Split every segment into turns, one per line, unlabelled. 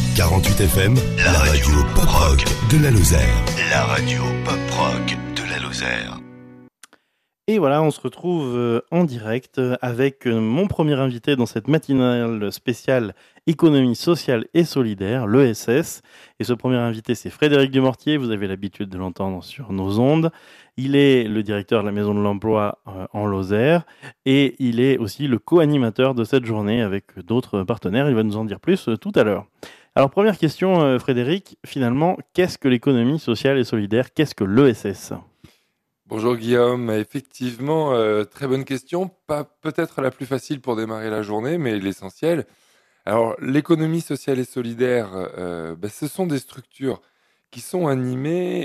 48 FM, la radio pop-rock de la Lozère.
La radio pop-rock de la Lozère.
Et voilà, on se retrouve en direct avec mon premier invité dans cette matinale spéciale économie sociale et solidaire, l'ESS. Et ce premier invité, c'est Frédéric Dumortier, vous avez l'habitude de l'entendre sur nos ondes. Il est le directeur de la Maison de l'Emploi en Lozère et il est aussi le co-animateur de cette journée avec d'autres partenaires. Il va nous en dire plus tout à l'heure. Alors première question, Frédéric, finalement, qu'est-ce que l'économie sociale et solidaire ? Qu'est-ce que l'ESS ?
Bonjour Guillaume, effectivement, très bonne question, pas peut-être la plus facile pour démarrer la journée, mais l'essentiel. Alors l'économie sociale et solidaire, ce sont des structures qui sont animées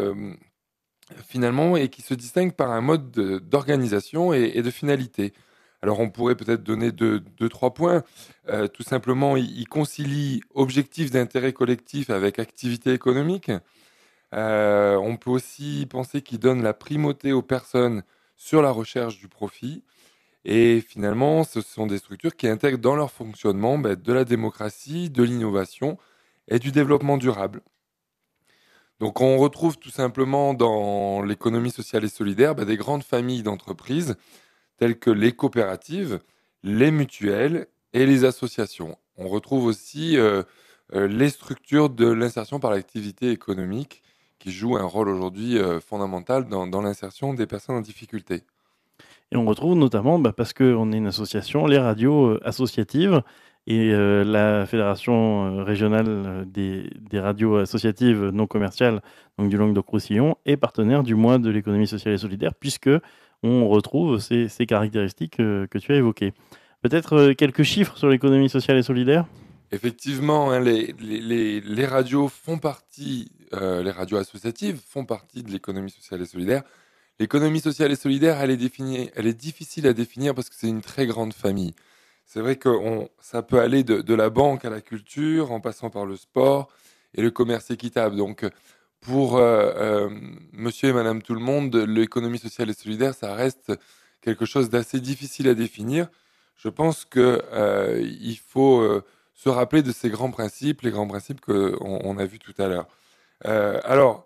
finalement et qui se distinguent par un mode d'organisation et de finalité. Alors on pourrait peut-être donner deux, trois points. Tout simplement, ils concilient objectifs d'intérêt collectif avec activité économique. On peut aussi penser qu'ils donnent la primauté aux personnes sur la recherche du profit. Et finalement, ce sont des structures qui intègrent dans leur fonctionnement de la démocratie, de l'innovation et du développement durable. Donc on retrouve tout simplement dans l'économie sociale et solidaire des grandes familles d'entreprises telles que les coopératives, les mutuelles et les associations. On retrouve aussi les structures de l'insertion par l'activité économique qui jouent un rôle aujourd'hui fondamental dans l'insertion des personnes en difficulté.
Et on retrouve notamment, parce qu'on est une association, les radios associatives et la Fédération régionale des radios associatives non commerciales, donc du Languedoc-Roussillon, est partenaire du mois de l'économie sociale et solidaire, puisque on retrouve ces caractéristiques que tu as évoquées. Peut-être quelques chiffres sur l'économie sociale et solidaire ?
Effectivement, les radios font partie, les radios associatives font partie de l'économie sociale et solidaire. L'économie sociale et solidaire, elle est difficile à définir parce que c'est une très grande famille. C'est vrai que ça peut aller de la banque à la culture, en passant par le sport et le commerce équitable. Donc, pour monsieur et madame tout le monde, l'économie sociale et solidaire, ça reste quelque chose d'assez difficile à définir. Je pense qu'il faut se rappeler de ces grands principes, les grands principes qu'on a vus tout à l'heure. Alors,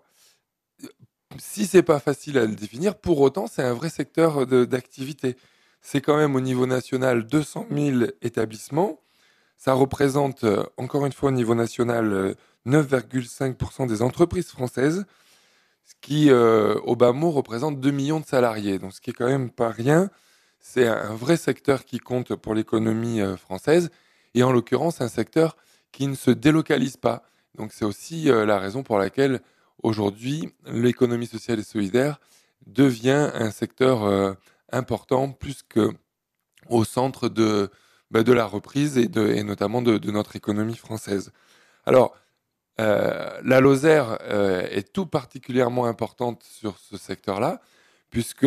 si c'est pas facile à le définir, pour autant, c'est un vrai secteur d'activité. C'est quand même au niveau national 200 000 établissements. Ça représente, encore une fois, au niveau national, 9,5% des entreprises françaises, ce qui, au bas mot, représente 2 millions de salariés. Donc, ce qui est quand même pas rien. C'est un vrai secteur qui compte pour l'économie française. Et en l'occurrence, un secteur qui ne se délocalise pas. Donc c'est aussi la raison pour laquelle aujourd'hui, l'économie sociale et solidaire devient un secteur important plus qu'au centre de la reprise et notamment de notre économie française. Alors, la Lozère est tout particulièrement importante sur ce secteur-là, puisque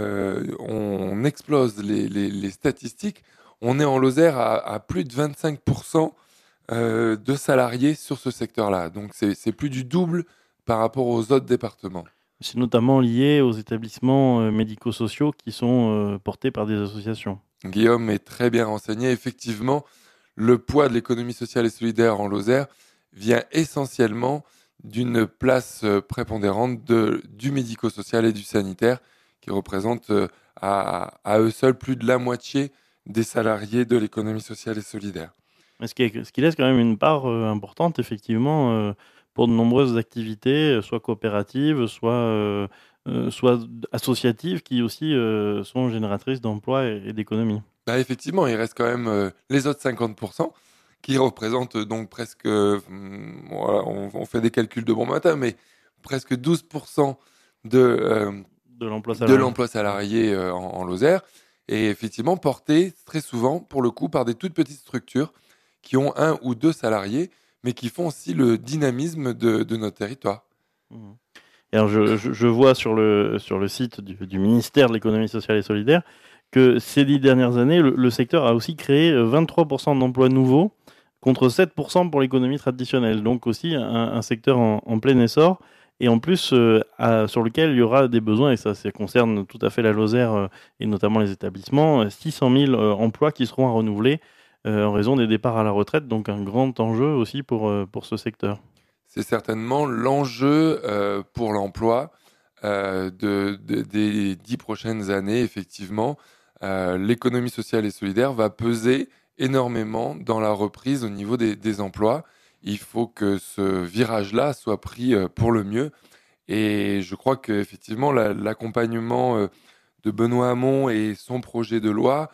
on explose les statistiques. On est en Lozère à plus de 25% de salariés sur ce secteur-là. Donc, c'est plus du double par rapport aux autres départements.
C'est notamment lié aux établissements médico-sociaux qui sont portés par des associations.
Guillaume est très bien renseigné. Effectivement, le poids de l'économie sociale et solidaire en Lozère vient essentiellement d'une place prépondérante du médico-social et du sanitaire qui représentent à eux seuls plus de la moitié des salariés de l'économie sociale et solidaire.
Ce qui laisse quand même une part importante, effectivement, pour de nombreuses activités, soit coopératives, soit associatives, qui aussi sont génératrices d'emplois et d'économies.
Effectivement, il reste quand même les autres 50%, qui représentent donc presque, voilà, on fait des calculs de bon matin, mais presque 12% de l'emploi salarié en Lozère. Et effectivement porté très souvent, pour le coup, par des toutes petites structures qui ont 1 ou 2 salariés, mais qui font aussi le dynamisme de notre territoire.
Et alors je vois sur le site du ministère de l'économie sociale et solidaire que ces 10 dernières années, le secteur a aussi créé 23% d'emplois nouveaux contre 7% pour l'économie traditionnelle. Donc aussi un secteur en plein essor. Et en plus, sur lequel il y aura des besoins, et ça concerne tout à fait la Lozère et notamment les établissements, 600 000 emplois qui seront à renouveler en raison des départs à la retraite, donc un grand enjeu aussi pour ce secteur.
C'est certainement l'enjeu pour l'emploi des 10 prochaines années, effectivement. L'économie sociale et solidaire va peser énormément dans la reprise au niveau des emplois. Il faut que ce virage-là soit pris pour le mieux. Et je crois qu'effectivement, l'accompagnement de Benoît Hamon et son projet de loi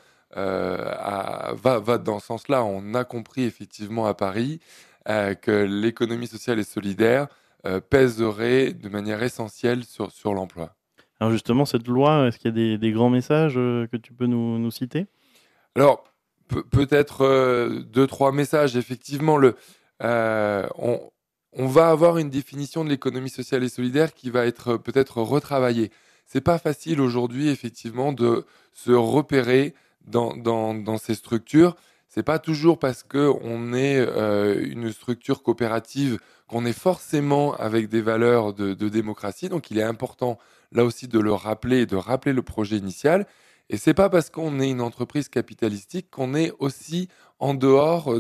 va dans ce sens-là. On a compris effectivement à Paris que l'économie sociale et solidaire pèserait de manière essentielle sur l'emploi.
Alors justement, cette loi, est-ce qu'il y a des grands messages que tu peux nous citer?
Alors, peut-être deux, trois messages. Effectivement, on va avoir une définition de l'économie sociale et solidaire qui va être peut-être retravaillée. C'est pas facile aujourd'hui, effectivement, de se repérer dans ces structures. C'est pas toujours parce qu'on est une structure coopérative qu'on est forcément avec des valeurs de démocratie. Donc, il est important, là aussi, de le rappeler et de rappeler le projet initial. Et c'est pas parce qu'on est une entreprise capitalistique qu'on est aussi en dehors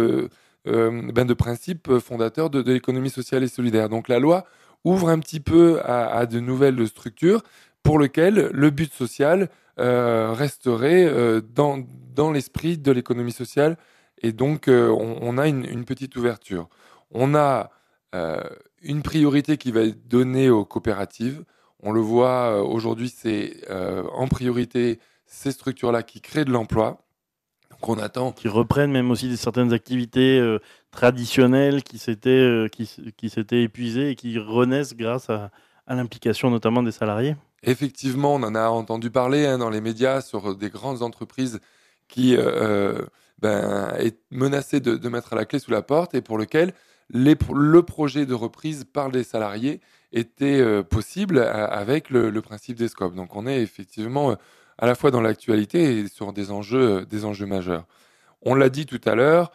de principes fondateurs de l'économie sociale et solidaire. Donc la loi ouvre un petit peu à de nouvelles structures pour lesquelles le but social resterait dans l'esprit de l'économie sociale. Et donc on a une petite ouverture. On a une priorité qui va être donnée aux coopératives. On le voit aujourd'hui, c'est en priorité ces structures-là qui créent de l'emploi. Donc on attend.
Qui reprennent même aussi certaines activités traditionnelles qui s'étaient épuisées et qui renaissent grâce à l'implication notamment des salariés.
Effectivement, on en a entendu parler dans les médias sur des grandes entreprises qui est menacé de mettre la clé sous la porte et pour lequel le projet de reprise par les salariés était possible avec le principe des scopes. Donc on est effectivement à la fois dans l'actualité et sur des enjeux majeurs. On l'a dit tout à l'heure,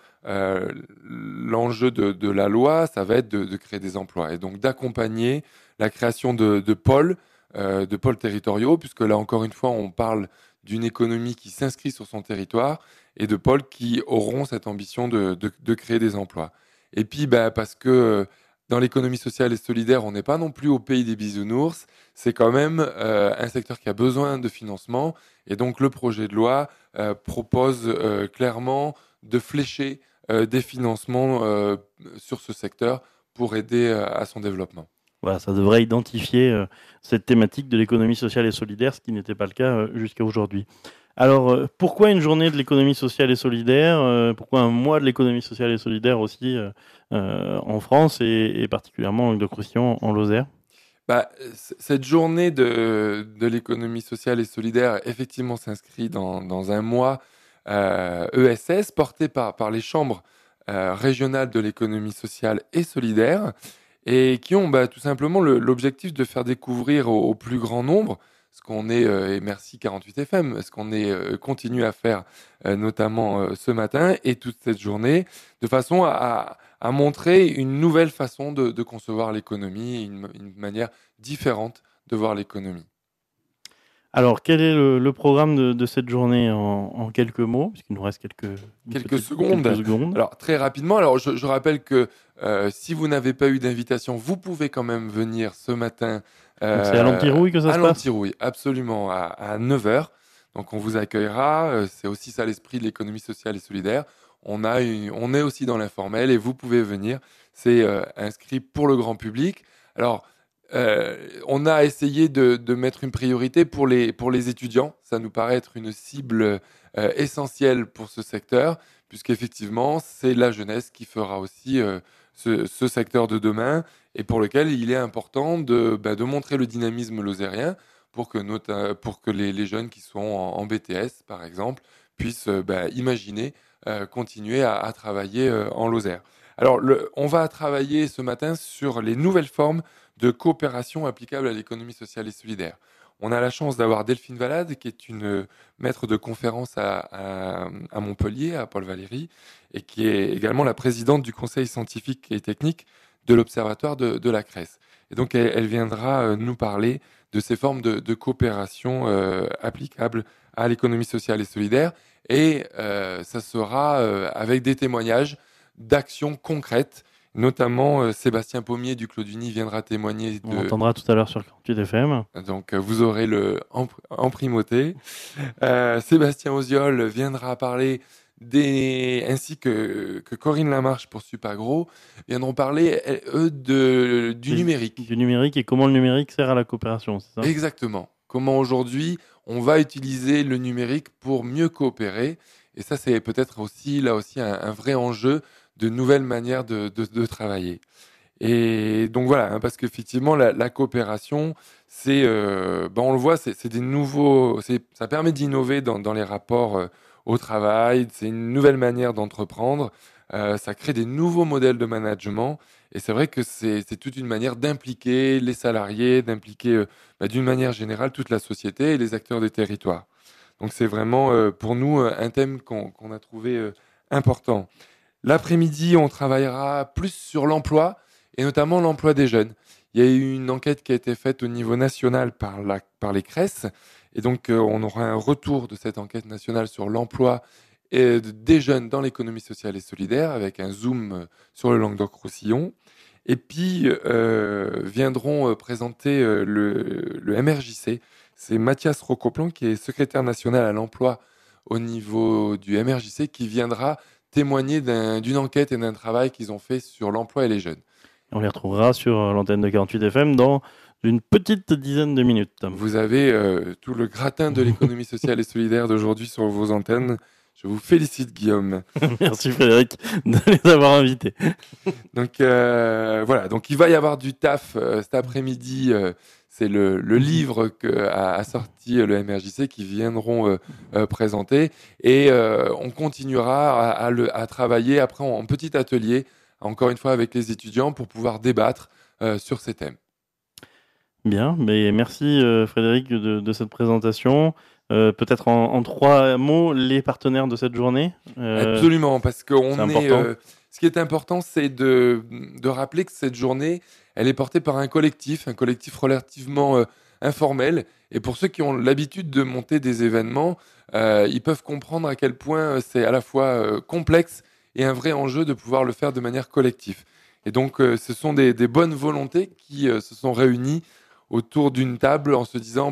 l'enjeu de la loi, ça va être de créer des emplois et donc d'accompagner la création de pôles territoriaux, puisque là encore une fois, on parle d'une économie qui s'inscrit sur son territoire et de pôles qui auront cette ambition de créer des emplois. Et puis, parce que dans l'économie sociale et solidaire, on n'est pas non plus au pays des bisounours, c'est quand même un secteur qui a besoin de financement. Et donc, le projet de loi propose clairement de flécher des financements sur ce secteur pour aider à son développement.
Voilà, ça devrait identifier cette thématique de l'économie sociale et solidaire, ce qui n'était pas le cas jusqu'à aujourd'hui. Alors, pourquoi une journée de l'économie sociale et solidaire pourquoi un mois de l'économie sociale et solidaire aussi en France et particulièrement en Languedoc-Roussillon, en Lozère?
Cette journée de l'économie sociale et solidaire, effectivement, s'inscrit dans un mois ESS porté par les chambres régionales de l'économie sociale et solidaire et qui ont tout simplement l'objectif de faire découvrir au plus grand nombre ce qu'on est, et merci 48 FM, ce qu'on est continue à faire notamment ce matin et toute cette journée, de façon à montrer une nouvelle façon de concevoir l'économie, une manière différente de voir l'économie.
Alors, quel est le programme de cette journée en quelques mots, puisqu'il nous reste
quelques secondes. Alors, très rapidement, alors je rappelle que si vous n'avez pas eu d'invitation, vous pouvez quand même venir ce matin.
C'est à l'Antirouille que ça se passe ?
À l'Antirouille, absolument, à 9h. Donc, on vous accueillera. C'est aussi ça l'esprit de l'économie sociale et solidaire. On est aussi dans l'informel et vous pouvez venir. C'est inscrit pour le grand public. Alors, on a essayé de mettre une priorité pour les étudiants. Ça nous paraît être une cible essentielle pour ce secteur, puisqu'effectivement, c'est la jeunesse qui fera aussi ce secteur de demain et pour lequel il est important de montrer le dynamisme lozérien pour que les jeunes qui sont en BTS, par exemple, puissent imaginer continuer à travailler en Lozère. Alors, on va travailler ce matin sur les nouvelles formes de coopération applicables à l'économie sociale et solidaire. On a la chance d'avoir Delphine Valade, qui est une maître de conférence à Montpellier, à Paul Valéry, et qui est également la présidente du conseil scientifique et technique de l'Observatoire de la Cresse. Et donc, elle viendra nous parler de ces formes de coopération applicables à l'économie sociale et solidaire. et ça sera avec des témoignages d'actions concrètes. Notamment, Sébastien Pommier du Clos du Nid viendra témoigner.
On entendra tout à l'heure sur 48 FM.
Donc, vous aurez le en primauté. Sébastien Oziol viendra parler ainsi que Corinne Lamarche pour Supagro, viendront parler, eux, du numérique.
Du numérique et comment le numérique sert à la coopération, c'est ça ?
Exactement. Comment aujourd'hui, on va utiliser le numérique pour mieux coopérer. Et ça, c'est peut-être aussi, là aussi, un vrai enjeu de nouvelles manières de travailler. Et donc voilà, parce qu'effectivement, la coopération, c'est, on le voit, c'est des nouveaux, ça permet d'innover dans les rapports au travail, c'est une nouvelle manière d'entreprendre, ça crée des nouveaux modèles de management, et c'est vrai que c'est toute une manière d'impliquer les salariés, d'impliquer d'une manière générale toute la société et les acteurs des territoires. Donc c'est vraiment pour nous un thème qu'on a trouvé important. L'après-midi, on travaillera plus sur l'emploi, et notamment l'emploi des jeunes. Il y a eu une enquête qui a été faite au niveau national par les CRES, et donc on aura un retour de cette enquête nationale sur l'emploi des jeunes dans l'économie sociale et solidaire, avec un zoom sur le Languedoc-Roussillon. Et puis viendront présenter le MRJC. C'est Mathias Rocoplan, qui est secrétaire national à l'emploi au niveau du MRJC, qui viendra témoigner d'une enquête et d'un travail qu'ils ont fait sur l'emploi et les jeunes.
On les retrouvera sur l'antenne de 48 FM dans une petite dizaine de minutes.
Vous avez tout le gratin de l'économie sociale et solidaire d'aujourd'hui sur vos antennes. Je vous félicite, Guillaume.
Merci Frédéric de les avoir invités.
Donc voilà, donc il va y avoir du taf cet après-midi. C'est le livre qu'a sorti le MRJC qui viendront présenter. Et on continuera à travailler après en petit atelier, encore une fois avec les étudiants, pour pouvoir débattre sur ces thèmes.
Bien, mais merci Frédéric de cette présentation. Peut-être en 3 mots, les partenaires de cette journée.
Absolument, parce que ce qui est important, c'est de rappeler que cette journée, elle est portée par un collectif relativement informel. Et pour ceux qui ont l'habitude de monter des événements, ils peuvent comprendre à quel point c'est à la fois complexe et un vrai enjeu de pouvoir le faire de manière collective. Et donc, ce sont des bonnes volontés qui se sont réunies autour d'une table en se disant,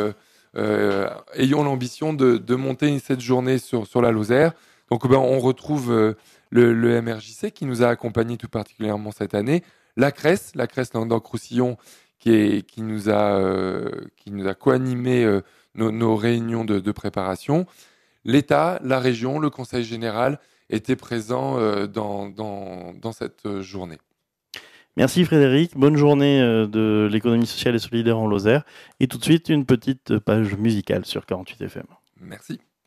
ayons l'ambition de monter cette journée sur la Lozère. Donc, on retrouve le MRJC qui nous a accompagnés tout particulièrement cette année, la CRES Languedoc-Roussillon qui nous a co-animé nos réunions de préparation. L'État, la région, le Conseil général étaient présents dans cette journée.
Merci Frédéric, bonne journée de l'économie sociale et solidaire en Lozère. Et tout de suite, une petite page musicale sur 48 FM.
Merci.